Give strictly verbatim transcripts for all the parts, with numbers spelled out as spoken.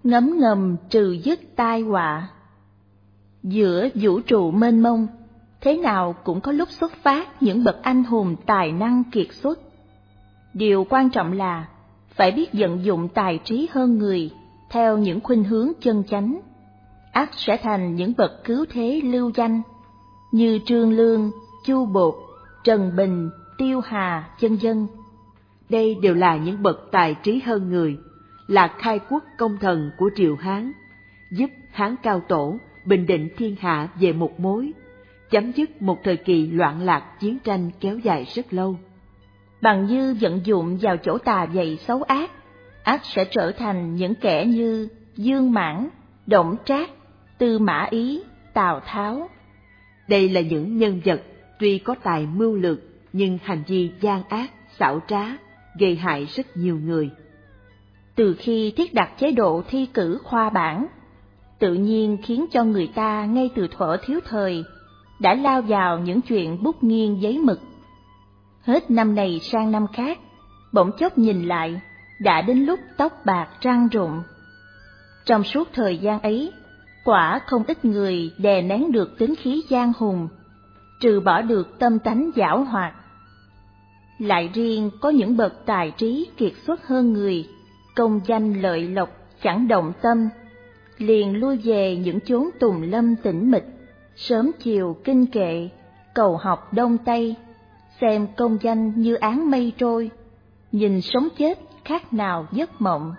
ngấm ngầm trừ dứt tai họa. Giữa vũ trụ mênh mông, thế nào cũng có lúc xuất phát những bậc anh hùng tài năng kiệt xuất. Điều quan trọng là phải biết vận dụng tài trí hơn người theo những khuynh hướng chân chánh, ắt sẽ thành những bậc cứu thế lưu danh như Trương Lương, Chu Bột, Trần Bình, Tiêu Hà, vân vân. Đây đều là những bậc tài trí hơn người, là khai quốc công thần của triều Hán, giúp Hán Cao Tổ bình định thiên hạ về một mối, chấm dứt một thời kỳ loạn lạc chiến tranh kéo dài rất lâu. Bằng như vận dụng vào chỗ tà dày xấu ác, ắt sẽ trở thành những kẻ như Dương Mãn, Đổng Trác, Tư Mã Ý, Tào Tháo. Đây là những nhân vật tuy có tài mưu lược nhưng hành vi gian ác, xảo trá, gây hại rất nhiều người. Từ khi thiết đặt chế độ thi cử khoa bảng, tự nhiên khiến cho người ta ngay từ thuở thiếu thời đã lao vào những chuyện bút nghiêng giấy mực. Hết năm này sang năm khác, bỗng chốc nhìn lại, đã đến lúc tóc bạc răng rụng. Trong suốt thời gian ấy, quả không ít người đè nén được tính khí gian hùng, trừ bỏ được tâm tánh giảo hoạt. Lại riêng có những bậc tài trí kiệt xuất hơn người, công danh lợi lộc chẳng động tâm, liền lui về những chốn tùng lâm tĩnh mịch, sớm chiều kinh kệ, cầu học đông tây, xem công danh như áng mây trôi, nhìn sống chết khác nào giấc mộng.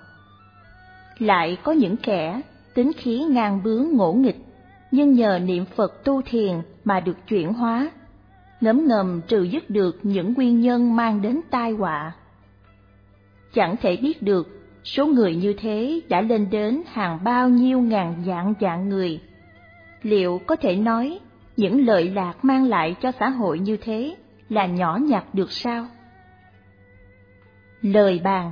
Lại có những kẻ tính khí ngang bướng ngỗ nghịch, nhưng nhờ niệm Phật tu thiền mà được chuyển hóa, ngấm ngầm trừ dứt được những nguyên nhân mang đến tai họa. Chẳng thể biết được số người như thế đã lên đến hàng bao nhiêu ngàn vạn vạn người. Liệu có thể nói những lợi lạc mang lại cho xã hội như thế là nhỏ nhặt được sao? Lời bàn.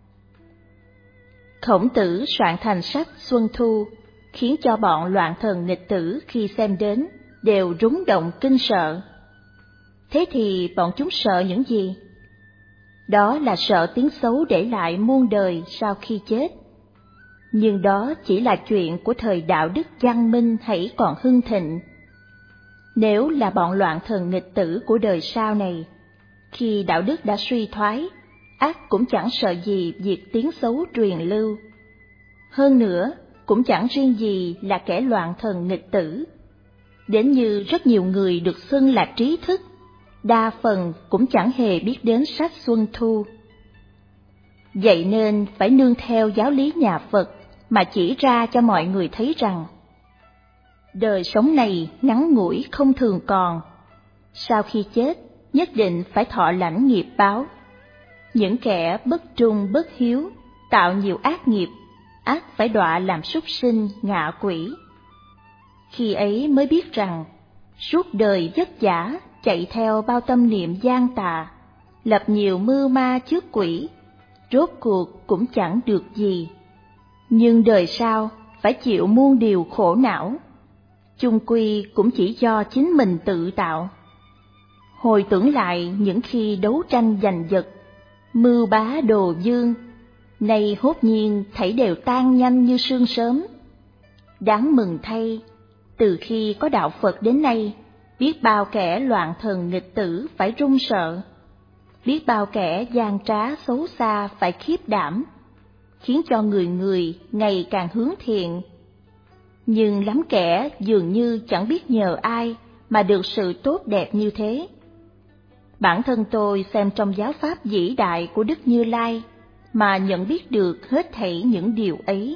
Khổng Tử soạn thành sách Xuân Thu, khiến cho bọn loạn thần nghịch tử khi xem đến đều rúng động kinh sợ. Thế thì bọn chúng sợ những gì? Đó là sợ tiếng xấu để lại muôn đời sau khi chết. Nhưng đó chỉ là chuyện của thời đạo đức văn minh hãy còn hưng thịnh. Nếu là bọn loạn thần nghịch tử của đời sau này, khi đạo đức đã suy thoái, ác cũng chẳng sợ gì việc tiếng xấu truyền lưu. Hơn nữa, cũng chẳng riêng gì là kẻ loạn thần nghịch tử. Đến như rất nhiều người được xưng là trí thức, đa phần cũng chẳng hề biết đến sách Xuân Thu. Vậy nên phải nương theo giáo lý nhà Phật mà chỉ ra cho mọi người thấy rằng đời sống này ngắn ngủi không thường còn, sau khi chết nhất định phải thọ lãnh nghiệp báo. Những kẻ bất trung bất hiếu, tạo nhiều ác nghiệp, ác phải đọa làm súc sinh ngạ quỷ. Khi ấy mới biết rằng suốt đời vất vả chạy theo bao tâm niệm gian tà, lập nhiều mưu ma trước quỷ, rốt cuộc cũng chẳng được gì. Nhưng đời sau phải chịu muôn điều khổ não, chung quy cũng chỉ do chính mình tự tạo. Hồi tưởng lại những khi đấu tranh giành giật, mưu bá đồ dương, nay hốt nhiên thảy đều tan nhanh như sương sớm. Đáng mừng thay, từ khi có đạo Phật đến nay, biết bao kẻ loạn thần nghịch tử phải run sợ, biết bao kẻ gian trá xấu xa phải khiếp đảm, khiến cho người người ngày càng hướng thiện. Nhưng lắm kẻ dường như chẳng biết nhờ ai mà được sự tốt đẹp như thế. Bản thân tôi xem trong giáo pháp vĩ đại của Đức Như Lai mà nhận biết được hết thảy những điều ấy.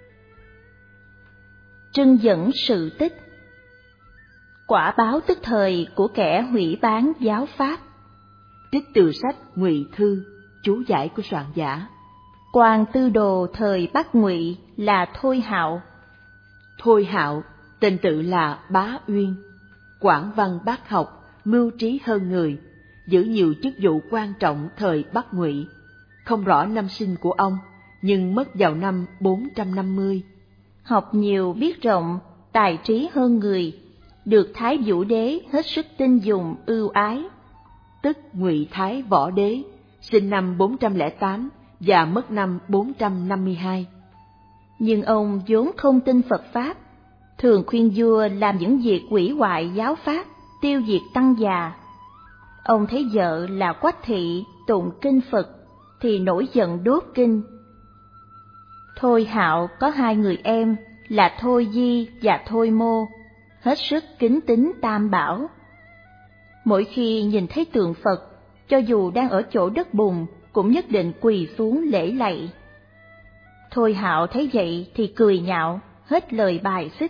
Trưng dẫn sự tích. Quả báo tức thời của kẻ hủy bán giáo pháp. Trích từ sách Ngụy Thư, chú giải của soạn giả. Quan tư đồ thời Bắc Ngụy là Thôi Hạo. Thôi Hạo, tên tự là Bá Uyên, quảng văn bác học, mưu trí hơn người, giữ nhiều chức vụ quan trọng thời Bắc Ngụy. Không rõ năm sinh của ông, nhưng mất vào năm bốn trăm năm mươi. Học nhiều biết rộng, tài trí hơn người, được Thái Vũ Đế hết sức tin dùng ưu ái. Tức Ngụy Thái Võ Đế, sinh năm bốn trăm lẻ tám và mất năm bốn trăm năm mươi hai. Nhưng ông vốn không tin Phật Pháp, thường khuyên vua làm những việc hủy hoại giáo Pháp, tiêu diệt tăng già. Ông thấy vợ là Quách Thị tụng kinh Phật thì nổi giận đốt kinh. Thôi Hạo có hai người em là Thôi Di và Thôi Mô, hết sức kính tín Tam Bảo. Mỗi khi nhìn thấy tượng Phật, cho dù đang ở chỗ đất bùn cũng nhất định quỳ xuống lễ lạy. Thôi Hạo thấy vậy thì cười nhạo, hết lời bài xích.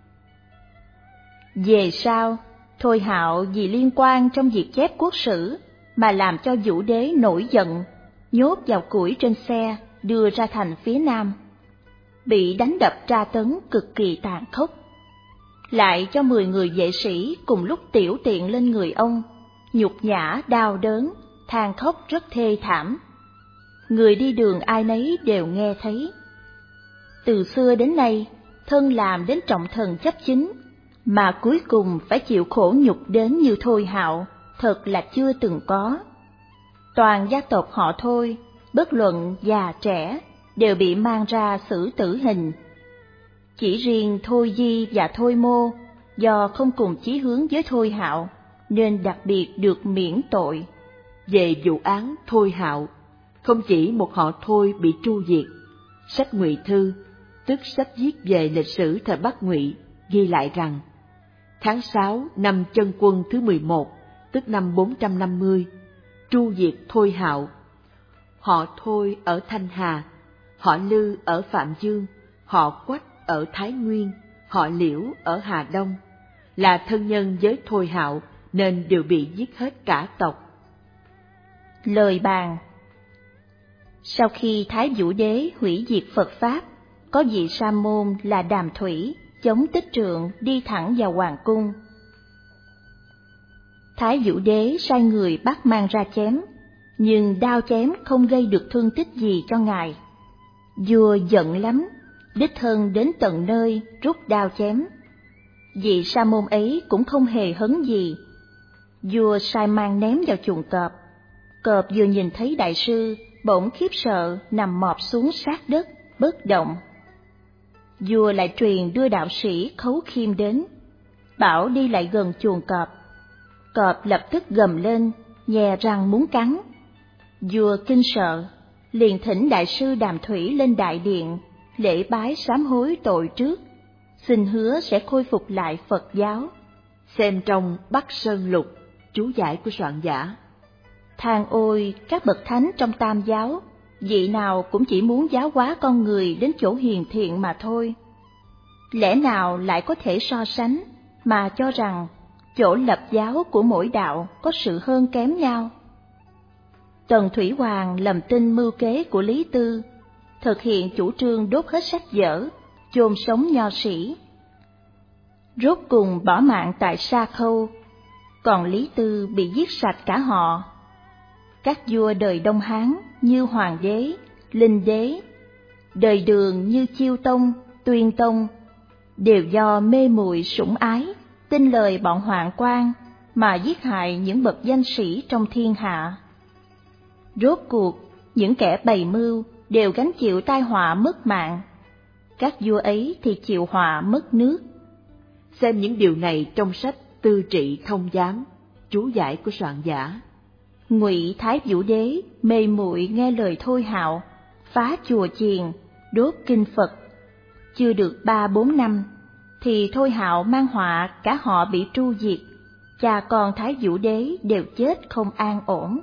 Về sau, Thôi Hạo vì liên quan trong việc chép quốc sử mà làm cho Vũ Đế nổi giận, nhốt vào củi trên xe đưa ra thành phía Nam. Bị đánh đập tra tấn cực kỳ tàn khốc. Lại cho mười người vệ sĩ cùng lúc tiểu tiện lên người ông, nhục nhã đau đớn, than khóc rất thê thảm. Người đi đường ai nấy đều nghe thấy. Từ xưa đến nay, thân làm đến trọng thần chấp chính, mà cuối cùng phải chịu khổ nhục đến như Thôi Hạo, thật là chưa từng có. Toàn gia tộc họ Thôi, bất luận già trẻ, đều bị mang ra xử tử hình. Chỉ riêng Thôi Di và Thôi Mô, do không cùng chí hướng với Thôi Hạo, nên đặc biệt được miễn tội. Về vụ án Thôi Hạo, không chỉ một họ Thôi bị tru diệt, sách Ngụy Thư, tức sách viết về lịch sử thời Bắc Ngụy, ghi lại rằng tháng sáu năm Chân Quân thứ mười một, tức năm bốn trăm năm mươi, tru diệt Thôi Hạo. Họ Thôi ở Thanh Hà, họ Lư ở Phạm Dương, họ Quách ở Thái Nguyên, họ Liễu ở Hà Đông, là thân nhân với Thôi Hạo nên đều bị giết hết cả tộc. Lời bàn. Sau khi Thái Vũ Đế hủy diệt Phật Pháp, có vị sa môn là Đàm Thủy chống Tích Trượng đi thẳng vào hoàng cung. Thái Vũ Đế sai người bắt mang ra chém, nhưng đao chém không gây được thương tích gì cho ngài. Vua giận lắm, đích thân đến tận nơi rút đao chém. Vị sa môn ấy cũng không hề hấn gì. Vua sai mang ném vào chuồng cọp. Cọp vừa nhìn thấy đại sư, bỗng khiếp sợ nằm mọp xuống sát đất, bất động. Vua lại truyền đưa đạo sĩ Khấu Khiêm đến, bảo đi lại gần chuồng cọp. Cọp lập tức gầm lên, nhè răng muốn cắn. Vua kinh sợ, liền thỉnh đại sư Đàm Thủy lên đại điện, lễ bái sám hối tội trước, xin hứa sẽ khôi phục lại Phật giáo. Xem trong Bắc Sơn Lục, chú giải của soạn giả. Than ôi các bậc thánh trong Tam giáo, vị nào cũng chỉ muốn giáo hóa con người đến chỗ hiền thiện mà thôi. Lẽ nào lại có thể so sánh mà cho rằng chỗ lập giáo của mỗi đạo có sự hơn kém nhau? Tần Thủy Hoàng lầm tin mưu kế của Lý Tư, thực hiện chủ trương đốt hết sách vở, chôn sống nho sĩ. Rốt cùng bỏ mạng tại Sa Khâu, còn Lý Tư bị giết sạch cả họ. Các vua đời Đông Hán như Hoàng đế, Linh đế, đời Đường như Chiêu Tông, Tuyên Tông, đều do mê muội sủng ái, tin lời bọn hoạn quan mà giết hại những bậc danh sĩ trong thiên hạ. Rốt cuộc, những kẻ bày mưu đều gánh chịu tai họa mất mạng. Các vua ấy thì chịu họa mất nước. Xem những điều này trong sách Tư Trị Thông Giám, chú giải của soạn giả. Ngụy Thái Vũ Đế mê muội nghe lời Thôi Hạo, phá chùa chiền, đốt kinh Phật. Chưa được ba bốn năm, thì Thôi Hạo mang họa cả họ bị tru diệt, cha con Thái Vũ Đế đều chết không an ổn.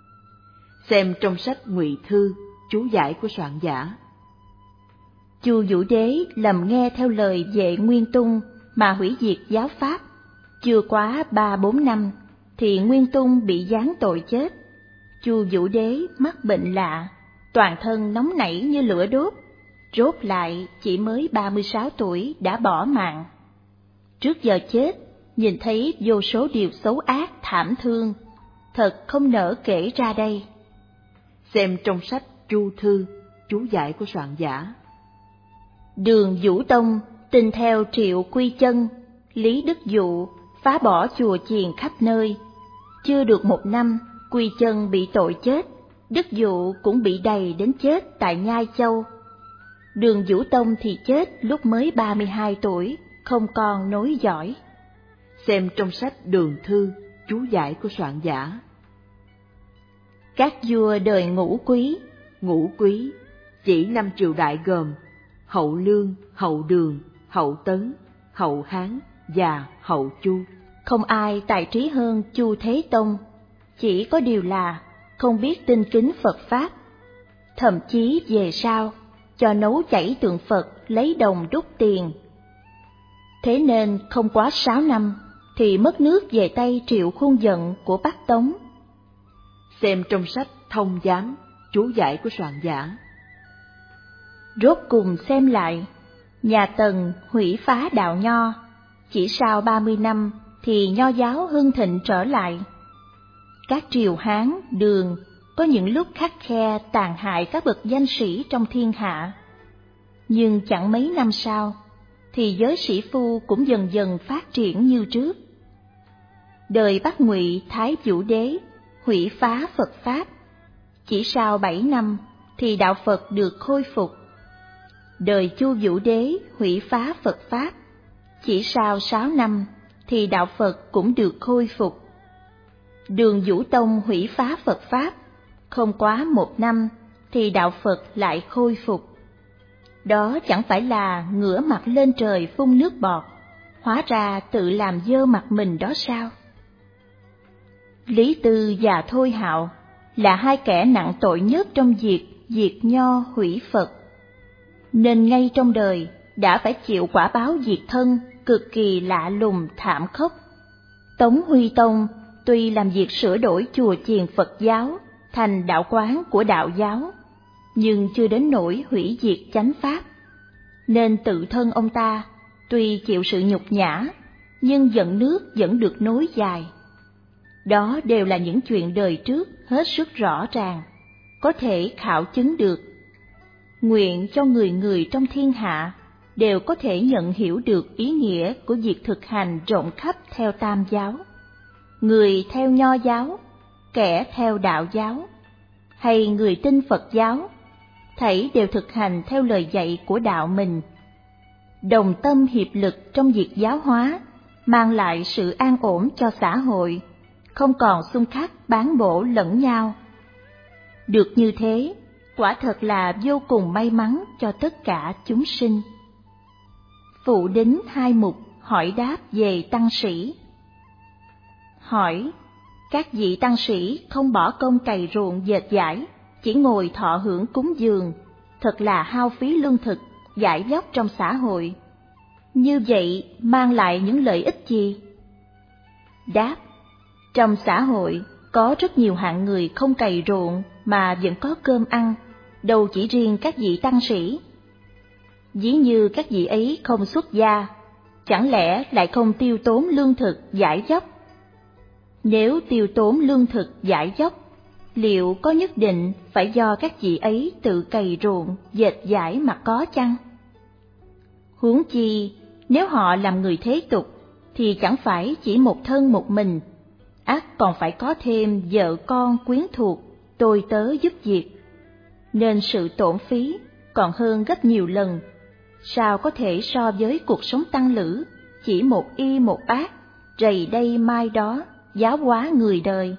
Xem trong sách Ngụy Thư, chú giải của soạn giả. Chu Vũ Đế lầm nghe theo lời Vệ Nguyên Tung mà hủy diệt giáo pháp. Chưa quá ba bốn năm, thì Nguyên Tung bị giáng tội chết. Chu Vũ Đế mắc bệnh lạ, toàn thân nóng nảy như lửa đốt, rốt lại chỉ mới ba mươi sáu tuổi đã bỏ mạng. Trước giờ chết, nhìn thấy vô số điều xấu ác thảm thương, thật không nỡ kể ra đây. Xem trong sách Chu Thư, chú giải của soạn giả. Đường Vũ Tông tin theo Triệu Quy Chân, Lý Đức Dụ phá bỏ chùa chiền khắp nơi. Chưa được một năm, Quy Chân bị tội chết, Đức Dụ cũng bị đày đến chết tại Nhai Châu. Đường Vũ Tông thì chết lúc mới ba mươi hai tuổi, không còn nối dõi. Xem trong sách Đường Thư, chú giải của soạn giả. Các vua đời Ngũ Quý. Ngũ Quý chỉ năm triều đại gồm Hậu Lương, Hậu Đường, Hậu Tấn, Hậu Hán và Hậu Chu. Không ai tài trí hơn Chu Thế Tông, chỉ có điều là không biết tinh kính Phật Pháp. Thậm chí về sau, cho nấu chảy tượng Phật lấy đồng đúc tiền. Thế nên không quá sáu năm thì mất nước về tay Triệu Khuôn Dận của Bắc Tống. Xem trong sách Thông Giám, chú giải của soạn giả. Rốt cùng xem lại, nhà Tần hủy phá đạo Nho, chỉ sau ba mươi năm thì Nho giáo hưng thịnh trở lại. Các triều Hán, Đường có những lúc khắt khe tàn hại các bậc danh sĩ trong thiên hạ. Nhưng chẳng mấy năm sau, thì giới sĩ phu cũng dần dần phát triển như trước. Đời Bắc Ngụy Thái Vũ Đế hủy phá Phật Pháp, chỉ sau bảy năm thì đạo Phật được khôi phục. Đời Chu Vũ Đế hủy phá Phật Pháp, chỉ sau sáu năm thì đạo Phật cũng được khôi phục. Đường Vũ Tông hủy phá Phật Pháp, không quá một năm thì đạo Phật lại khôi phục. Đó chẳng phải là ngửa mặt lên trời phun nước bọt, hóa ra tự làm dơ mặt mình đó sao? Lý Tư và Thôi Hạo là hai kẻ nặng tội nhất trong việc diệt Nho hủy Phật, nên ngay trong đời đã phải chịu quả báo diệt thân cực kỳ lạ lùng thảm khốc. Tống Huy Tông tuy làm việc sửa đổi chùa chiền Phật giáo thành đạo quán của đạo giáo, nhưng chưa đến nỗi hủy diệt chánh pháp, nên tự thân ông ta tuy chịu sự nhục nhã, nhưng vận nước vẫn được nối dài. Đó đều là những chuyện đời trước hết sức rõ ràng, có thể khảo chứng được. Nguyện cho người người trong thiên hạ đều có thể nhận hiểu được ý nghĩa của việc thực hành rộng khắp theo Tam giáo, người theo Nho giáo, kẻ theo đạo giáo, hay người tin Phật giáo, thảy đều thực hành theo lời dạy của đạo mình. Đồng tâm hiệp lực trong việc giáo hóa, mang lại sự an ổn cho xã hội, không còn xung khắc bán bổ lẫn nhau. Được như thế, quả thật là vô cùng may mắn cho tất cả chúng sinh. Phụ đính hai mục hỏi đáp về tăng sĩ. Hỏi: các vị tăng sĩ không bỏ công cày ruộng dệt vải, chỉ ngồi thọ hưởng cúng dường, thật là hao phí lương thực, giải dốc trong xã hội. Như vậy mang lại những lợi ích gì? Đáp: trong xã hội có rất nhiều hạng người không cày ruộng mà vẫn có cơm ăn, đâu chỉ riêng các vị tăng sĩ. Ví như các vị ấy không xuất gia, chẳng lẽ lại không tiêu tốn lương thực giải dốc? Nếu tiêu tốn lương thực giải dốc, liệu có nhất định phải do các vị ấy tự cày ruộng dệt vải mà có chăng? Huống chi, nếu họ làm người thế tục, thì chẳng phải chỉ một thân một mình, ắt còn phải có thêm vợ con quyến thuộc, tôi tớ giúp việc, nên sự tổn phí còn hơn gấp nhiều lần. Sao có thể so với cuộc sống tăng lữ, chỉ một y một ác, rầy đây mai đó, giáo hóa người đời.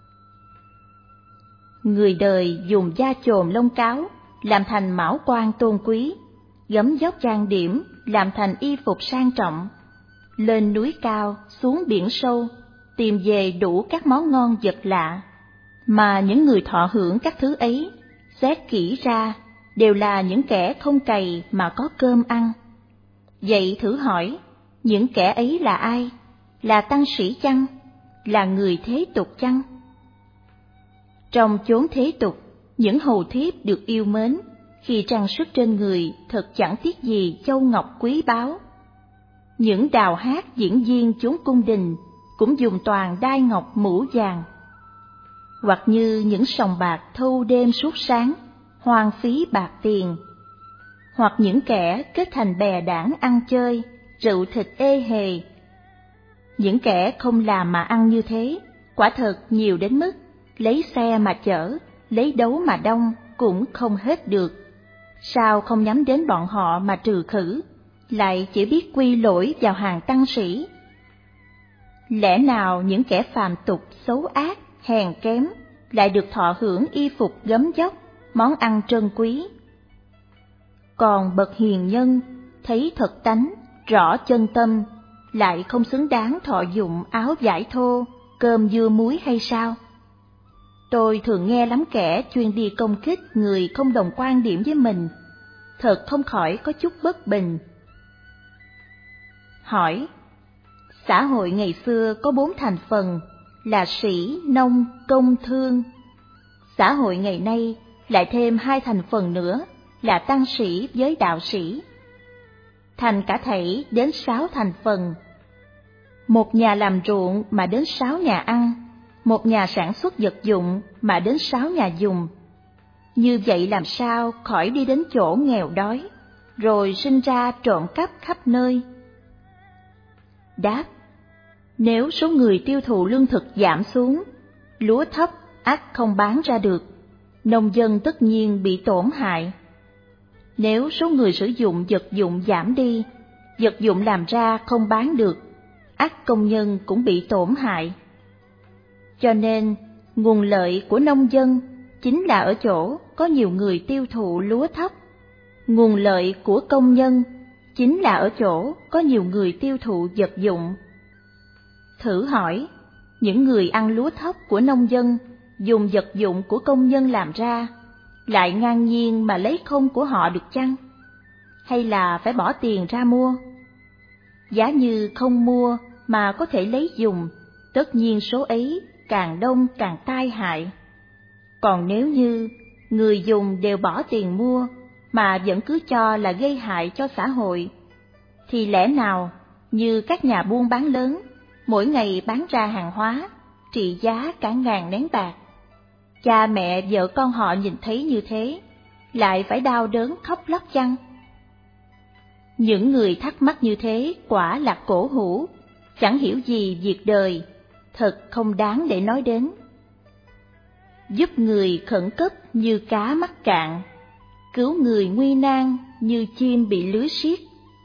Người đời dùng da chồn lông cáo làm thành mão quan tôn quý, gấm dốc trang điểm làm thành y phục sang trọng, lên núi cao xuống biển sâu tìm về đủ các món ngon vật lạ, mà những người thọ hưởng các thứ ấy xét kỹ ra đều là những kẻ không cày mà có cơm ăn. Vậy thử hỏi, những kẻ ấy là ai? Là tăng sĩ chăng? Là người thế tục chăng? Trong chốn thế tục, những hầu thiếp được yêu mến, khi trang sức trên người thật chẳng tiếc gì châu ngọc quý báu. Những đào hát diễn viên chốn cung đình cũng dùng toàn đai ngọc mũ vàng. Hoặc như những sòng bạc thâu đêm suốt sáng, hoang phí bạc tiền. Hoặc những kẻ kết thành bè đảng ăn chơi, rượu thịt ê hề. Những kẻ không làm mà ăn như thế, quả thật nhiều đến mức lấy xe mà chở, lấy đấu mà đong cũng không hết được. Sao không nhắm đến bọn họ mà trừ khử, lại chỉ biết quy lỗi vào hàng tăng sĩ? Lẽ nào những kẻ phàm tục xấu ác, hèn kém lại được thọ hưởng y phục gấm vóc, món ăn trân quý? Còn bậc hiền nhân thấy thật tánh, rõ chân tâm, lại không xứng đáng thọ dụng áo vải thô, cơm dưa muối hay sao? Tôi thường nghe lắm kẻ chuyên đi công kích người không đồng quan điểm với mình, thật không khỏi có chút bất bình. Hỏi: xã hội ngày xưa có bốn thành phần là sĩ, nông, công, thương. Xã hội ngày nay lại thêm hai thành phần nữa là tăng sĩ với đạo sĩ. Thành cả thảy đến sáu thành phần. Một nhà làm ruộng mà đến sáu nhà ăn, một nhà sản xuất vật dụng mà đến sáu nhà dùng. Như vậy làm sao khỏi đi đến chỗ nghèo đói, rồi sinh ra trộm cắp khắp nơi? Đáp: nếu số người tiêu thụ lương thực giảm xuống, lúa thấp ắt không bán ra được, nông dân tất nhiên bị tổn hại. Nếu số người sử dụng vật dụng giảm đi, vật dụng làm ra không bán được, ắt công nhân cũng bị tổn hại. Cho nên, nguồn lợi của nông dân chính là ở chỗ có nhiều người tiêu thụ lúa thấp. Nguồn lợi của công nhân chính là ở chỗ có nhiều người tiêu thụ vật dụng. Thử hỏi, những người ăn lúa thóc của nông dân dùng vật dụng của công nhân làm ra, lại ngang nhiên mà lấy không của họ được chăng? Hay là phải bỏ tiền ra mua? Giá như không mua mà có thể lấy dùng, tất nhiên số ấy càng đông càng tai hại. Còn nếu như người dùng đều bỏ tiền mua mà vẫn cứ cho là gây hại cho xã hội, thì lẽ nào như các nhà buôn bán lớn mỗi ngày bán ra hàng hóa trị giá cả ngàn nén bạc, cha mẹ vợ con họ nhìn thấy như thế lại phải đau đớn khóc lóc chăng? Những người thắc mắc như thế quả là cổ hủ, chẳng hiểu gì việc đời, thật không đáng để nói đến. Giúp người khẩn cấp như cá mắc cạn, cứu người nguy nan như chim bị lưới siết.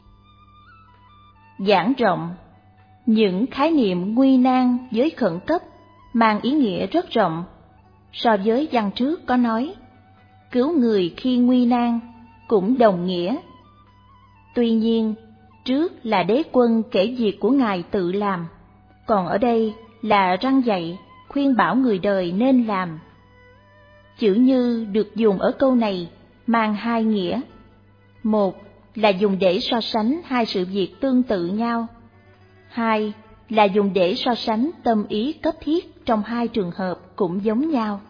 Giảng rộng, những khái niệm nguy nan với khẩn cấp mang ý nghĩa rất rộng. So với văn trước có nói, cứu người khi nguy nan cũng đồng nghĩa. Tuy nhiên, trước là đế quân kể việc của Ngài tự làm, còn ở đây là răn dạy, khuyên bảo người đời nên làm. Chữ như được dùng ở câu này mang hai nghĩa. Một là dùng để so sánh hai sự việc tương tự nhau. Hai là dùng để so sánh tâm ý cấp thiết trong hai trường hợp cũng giống nhau.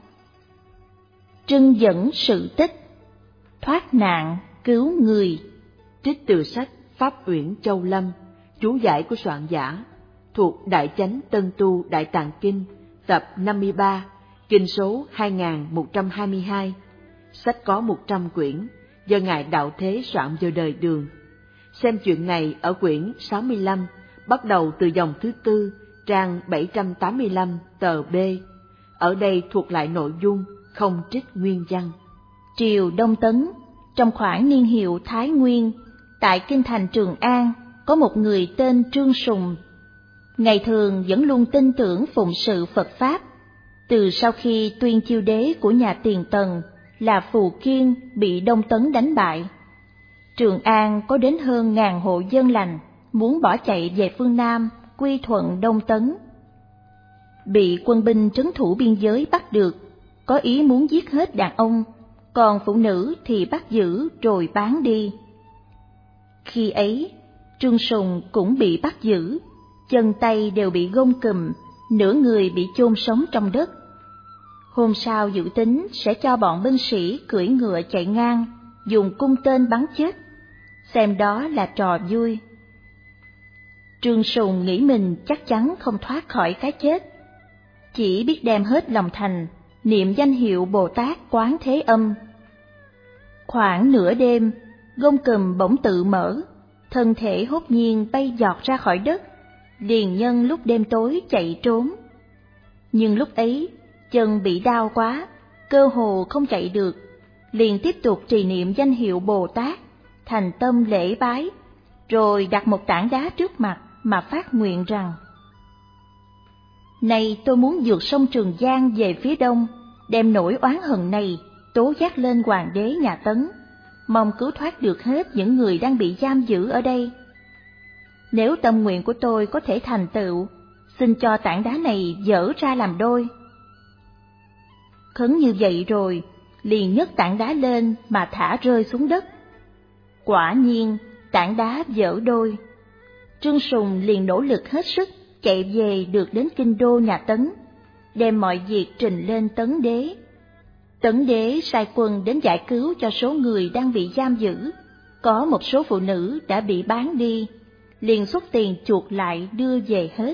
Trưng dẫn sự tích, thoát nạn cứu người. Trích từ sách Pháp Uyển Châu Lâm, chú giải của soạn giả, thuộc Đại Chánh Tân Tu Đại Tạng Kinh, tập năm mươi ba, kinh số hai nghìn một trăm hai mươi hai. Sách có một trăm quyển, do Ngài Đạo Thế soạn vào đời Đường. Xem chuyện này ở quyển sáu mươi lăm, bắt đầu từ dòng thứ tư, trang bảy trăm tám mươi lăm, tờ B. Ở đây thuộc lại nội dung, không trích nguyên văn. Triều Đông Tấn, trong khoảng niên hiệu Thái Nguyên, tại kinh thành Trường An, có một người tên Trương Sùng. Ngày thường vẫn luôn tin tưởng phụng sự Phật Pháp. Từ sau khi Tuyên Chiêu đế của nhà Tiền Tần là Phù Kiên bị Đông Tấn đánh bại, Trường An có đến hơn ngàn hộ dân lành muốn bỏ chạy về phương Nam quy thuận Đông Tấn. Bị quân binh trấn thủ biên giới bắt được, có ý muốn giết hết đàn ông, còn phụ nữ thì bắt giữ rồi bán đi. Khi ấy, Trương Sùng cũng bị bắt giữ, chân tay đều bị gông cùm, nửa người bị chôn sống trong đất. Hôm sau dự tính sẽ cho bọn binh sĩ cưỡi ngựa chạy ngang, dùng cung tên bắn chết, xem đó là trò vui. Trương Sùng nghĩ mình chắc chắn không thoát khỏi cái chết, chỉ biết đem hết lòng thành, niệm danh hiệu Bồ Tát Quán Thế Âm. Khoảng nửa đêm, gông cùm bỗng tự mở, thân thể hốt nhiên bay giọt ra khỏi đất, liền nhân lúc đêm tối chạy trốn. Nhưng lúc ấy, chân bị đau quá, cơ hồ không chạy được, liền tiếp tục trì niệm danh hiệu Bồ Tát, thành tâm lễ bái, rồi đặt một tảng đá trước mặt mà phát nguyện rằng: Này tôi muốn vượt sông Trường Giang về phía đông, đem nỗi oán hận này tố giác lên hoàng đế nhà Tấn, mong cứu thoát được hết những người đang bị giam giữ ở đây. Nếu tâm nguyện của tôi có thể thành tựu, xin cho tảng đá này vỡ ra làm đôi. Khấn như vậy rồi, liền nhấc tảng đá lên mà thả rơi xuống đất. Quả nhiên, tảng đá vỡ đôi. Trương Sùng liền nỗ lực hết sức chạy về được đến kinh đô nhà Tấn, đem mọi việc trình lên Tấn đế. Tấn đế sai quân đến giải cứu cho số người đang bị giam giữ. Có một số phụ nữ đã bị bán đi, liền xuất tiền chuộc lại đưa về hết.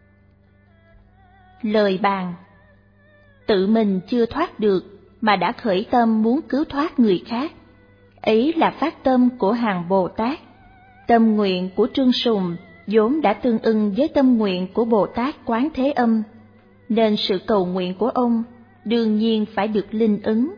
Lời bàn: tự mình chưa thoát được mà đã khởi tâm muốn cứu thoát người khác, ấy là phát tâm của hàng Bồ Tát. Tâm nguyện của Trương Sùng vốn đã tương ưng với tâm nguyện của Bồ Tát Quán Thế Âm, nên sự cầu nguyện của ông đương nhiên phải được linh ứng.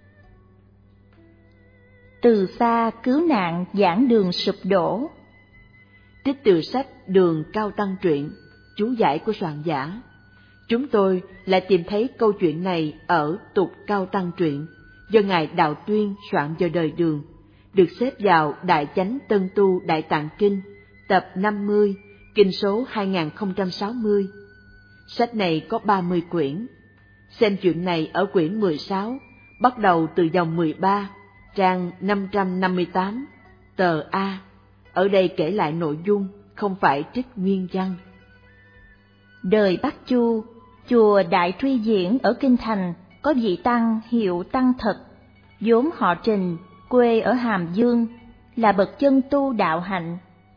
Từ xa cứu nạn giảng đường sụp đổ. Trích từ sách Đường Cao Tăng Truyện, chú giải của soạn giả. Chúng tôi lại tìm thấy câu chuyện này ở Tục Cao Tăng Truyện, do Ngài Đạo Tuyên soạn vào đời Đường, được xếp vào Đại Chánh Tân Tu Đại Tạng Kinh, tập năm mươi, kinh số hai nghìn không trăm sáu mươi. Sách này có ba mươi quyển. Xem chuyện này ở quyển mười sáu, bắt đầu từ dòng mười ba, trang năm trăm năm mươi tám, tờ A. Ở đây kể lại nội dung, không phải trích nguyên văn. Đời Bắc Chu, chùa Đại Truy Diễn ở Kinh Thành có vị tăng hiệu Tăng Thật, vốn họ Trình, quê ở Hàm Dương, là bậc chân tu đạo hạnh.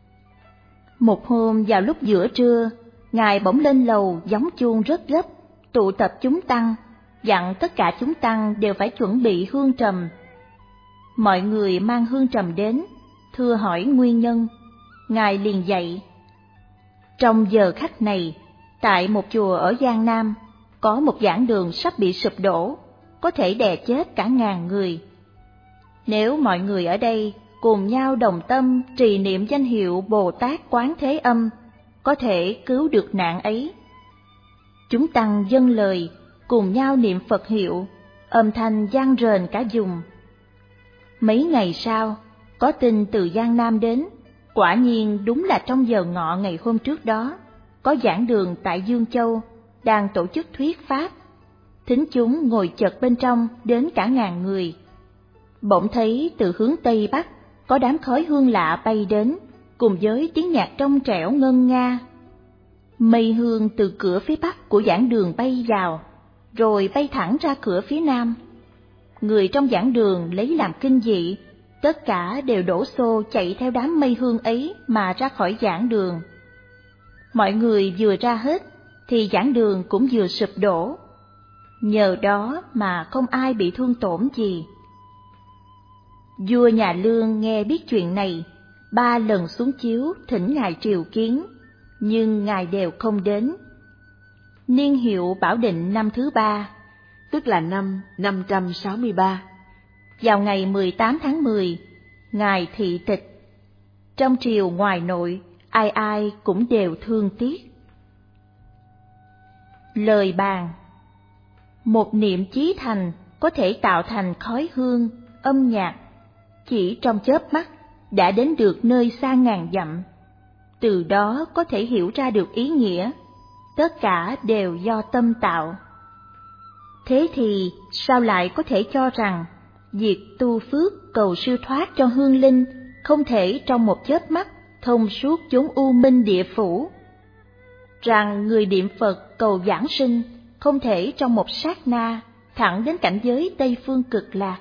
Một hôm vào lúc giữa trưa, Ngài bỗng lên lầu gióng chuông rất gấp, tụ tập chúng tăng, dặn tất cả chúng tăng đều phải chuẩn bị hương trầm. Mọi người mang hương trầm đến, thưa hỏi nguyên nhân. Ngài liền dạy: trong giờ khắc này, tại một chùa ở Giang Nam, có một giảng đường sắp bị sụp đổ, có thể đè chết cả ngàn người. Nếu mọi người ở đây cùng nhau đồng tâm trì niệm danh hiệu Bồ Tát Quán Thế Âm, có thể cứu được nạn ấy. Chúng tăng dâng lời, cùng nhau niệm Phật hiệu, âm thanh vang rền cả vùng. Mấy ngày sau, có tin từ Giang Nam đến, quả nhiên đúng là trong giờ ngọ ngày hôm trước đó, có giảng đường tại Dương Châu, đang tổ chức thuyết pháp. Thính chúng ngồi chật bên trong đến cả ngàn người. Bỗng thấy từ hướng Tây Bắc có đám khói hương lạ bay đến, cùng với tiếng nhạc trong trẻo ngân nga. Mây hương từ cửa phía Bắc của giảng đường bay vào, rồi bay thẳng ra cửa phía Nam. Người trong giảng đường lấy làm kinh dị, tất cả đều đổ xô chạy theo đám mây hương ấy mà ra khỏi giảng đường. Mọi người vừa ra hết, thì giảng đường cũng vừa sụp đổ. Nhờ đó mà không ai bị thương tổn gì. Vua nhà Lương nghe biết chuyện này, ba lần xuống chiếu thỉnh Ngài triều kiến, nhưng Ngài đều không đến. Niên hiệu Bảo Định năm thứ ba, tức là năm năm trăm sáu mươi ba. Vào ngày mười tám tháng mười, Ngài thị tịch. Trong triều ngoài nội, ai ai cũng đều thương tiếc. Lời bàn: một niệm chí thành có thể tạo thành khói hương, âm nhạc, chỉ trong chớp mắt đã đến được nơi xa ngàn dặm. Từ đó có thể hiểu ra được ý nghĩa, tất cả đều do tâm tạo. Thế thì sao lại có thể cho rằng việc tu phước cầu siêu thoát cho hương linh không thể trong một chớp mắt thông suốt chốn u minh địa phủ? Rằng người niệm Phật cầu giảng sinh không thể trong một sát na thẳng đến cảnh giới Tây Phương Cực Lạc?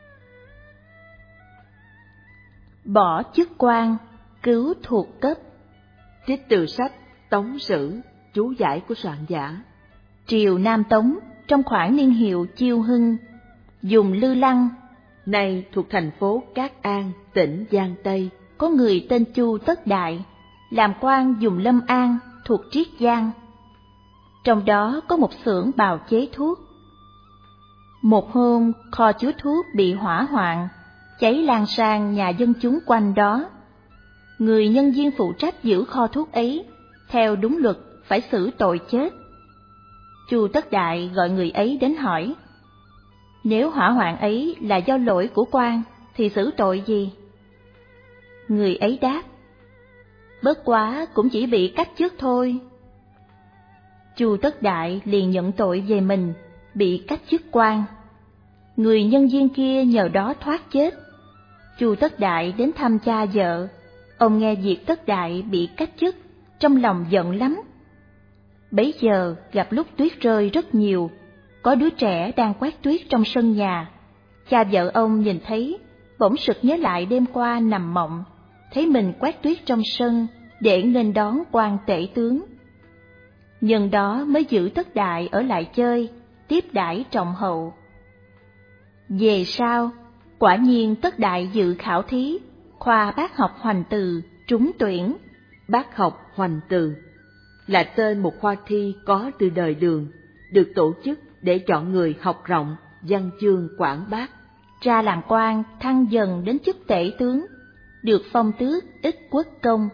Bỏ chức quan, cứu thuộc cấp. Trích từ sách Tống Sử, chú giải của soạn giả. Triều Nam Tống trong khoảng niên hiệu Chiêu Hưng, dùng Lư Lăng, nay thuộc thành phố Cát An, tỉnh Giang Tây. Có người tên Chu Tất Đại, làm quan dùng Lâm An thuộc Triết Giang. Trong đó có một xưởng bào chế thuốc. Một hôm, kho chứa thuốc bị hỏa hoạn, cháy lan sang nhà dân chúng quanh đó. Người nhân viên phụ trách giữ kho thuốc ấy, theo đúng luật phải xử tội chết. Chu Tất Đại gọi người ấy đến hỏi, nếu hỏa hoạn ấy là do lỗi của quan thì xử tội gì? Người ấy đáp, bất quá cũng chỉ bị cách chức thôi. Chu Tất Đại liền nhận tội về mình, bị cách chức quan. Người nhân viên kia nhờ đó thoát chết. Chu Tất Đại đến thăm cha vợ, ông nghe việc Tất Đại bị cách chức, trong lòng giận lắm. Bấy giờ gặp lúc tuyết rơi rất nhiều, có đứa trẻ đang quét tuyết trong sân nhà. Cha vợ ông nhìn thấy, bỗng sực nhớ lại đêm qua nằm mộng, thấy mình quét tuyết trong sân để nên đón quan tể tướng. Nhân đó mới giữ Tất Đại ở lại chơi, tiếp đãi trọng hậu. Về sau, quả nhiên Tất Đại dự khảo thí, khoa bác học Hoành Từ, trúng tuyển. Bác học Hoành Từ là tên một khoa thi có từ đời Đường, được tổ chức để chọn người học rộng, văn chương quảng bác. Ra làm quan thăng dần đến chức tể tướng, được phong tước Ích Quốc Công.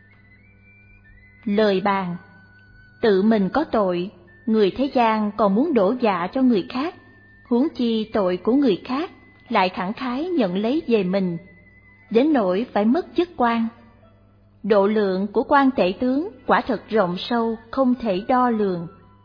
Lời bàn: tự mình có tội, người thế gian còn muốn đổ vạ cho người khác, huống chi tội của người khác lại khẳng khái nhận lấy về mình, đến nỗi phải mất chức quan. Độ lượng của quan tể tướng quả thật rộng sâu, không thể đo lường.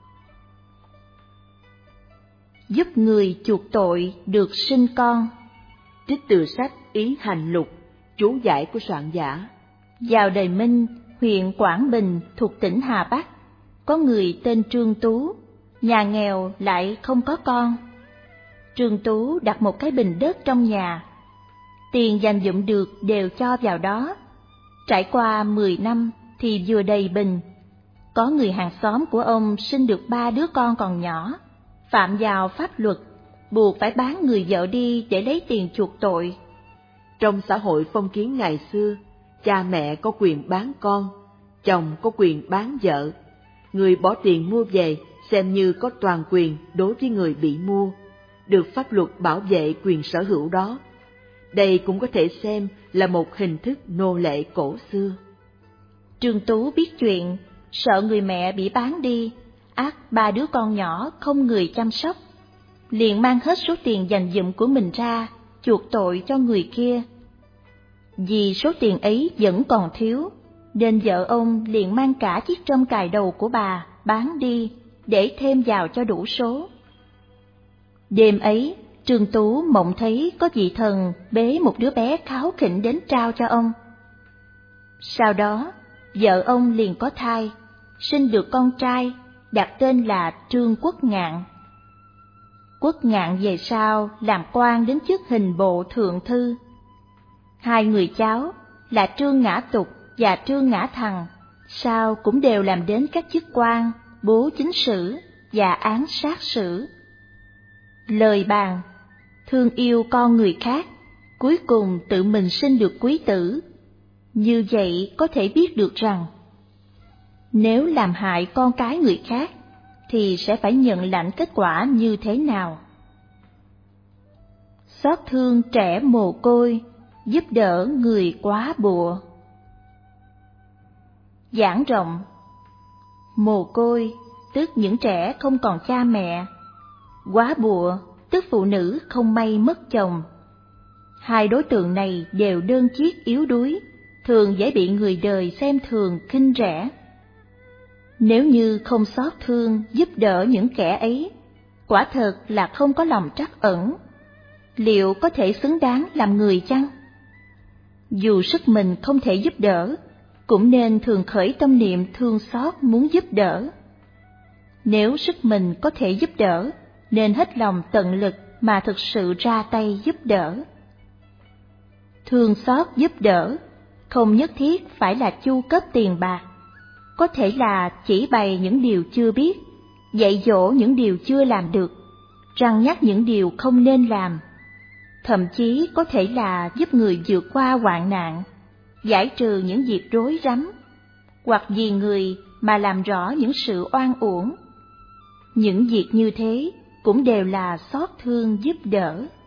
Giúp người chuộc tội được sinh con. Trích từ sách Ý Hành Lục, chú giải của soạn giả. Vào đời Minh, huyện Quảng Bình thuộc tỉnh Hà Bắc, có người tên Trương Tú, nhà nghèo lại không có con. Trương Tú đặt một cái bình đất trong nhà, tiền dành dụm được đều cho vào đó. Trải qua mười năm thì vừa đầy bình. Có người hàng xóm của ông sinh được ba đứa con còn nhỏ, phạm vào pháp luật, buộc phải bán người vợ đi để lấy tiền chuộc tội. Trong xã hội phong kiến ngày xưa, cha mẹ có quyền bán con, chồng có quyền bán vợ. Người bỏ tiền mua về xem như có toàn quyền đối với người bị mua, được pháp luật bảo vệ quyền sở hữu đó. Đây cũng có thể xem là một hình thức nô lệ cổ xưa. Trương Tú biết chuyện, sợ người mẹ bị bán đi, ắt ba đứa con nhỏ không người chăm sóc, liền mang hết số tiền dành dụm của mình ra, chuộc tội cho người kia. Vì số tiền ấy vẫn còn thiếu, nên vợ ông liền mang cả chiếc trâm cài đầu của bà bán đi, để thêm vào cho đủ số. Đêm ấy, Trương Tú mộng thấy có vị thần bế một đứa bé kháu khỉnh đến trao cho ông. Sau đó, vợ ông liền có thai, sinh được con trai, đặt tên là Trương Quốc Ngạn. Quốc Ngạn về sau làm quan đến chức hình bộ thượng thư. Hai người cháu là Trương Ngã Tục và Trương Ngã Thằng sau cũng đều làm đến các chức quan bố chính sử và án sát sử. Lời bàn: thương yêu con người khác, cuối cùng tự mình sinh được quý tử. Như vậy có thể biết được rằng, nếu làm hại con cái người khác, thì sẽ phải nhận lãnh kết quả như thế nào. Xót thương trẻ mồ côi, giúp đỡ người quá bụa. Giảng rộng: mồ côi tức những trẻ không còn cha mẹ, quá bụa tức phụ nữ không may mất chồng. Hai đối tượng này đều đơn chiếc yếu đuối, thường dễ bị người đời xem thường khinh rẻ. Nếu như không xót thương giúp đỡ những kẻ ấy, quả thật là không có lòng trắc ẩn. Liệu có thể xứng đáng làm người chăng? Dù sức mình không thể giúp đỡ, cũng nên thường khởi tâm niệm thương xót muốn giúp đỡ. Nếu sức mình có thể giúp đỡ, nên hết lòng tận lực mà thực sự ra tay giúp đỡ. Thương xót giúp đỡ không nhất thiết phải là chu cấp tiền bạc, có thể là chỉ bày những điều chưa biết, dạy dỗ những điều chưa làm được, răn nhắc những điều không nên làm. Thậm chí có thể là giúp người vượt qua hoạn nạn, giải trừ những việc rối rắm, hoặc vì người mà làm rõ những sự oan uổng. Những việc như thế cũng đều là xót thương giúp đỡ.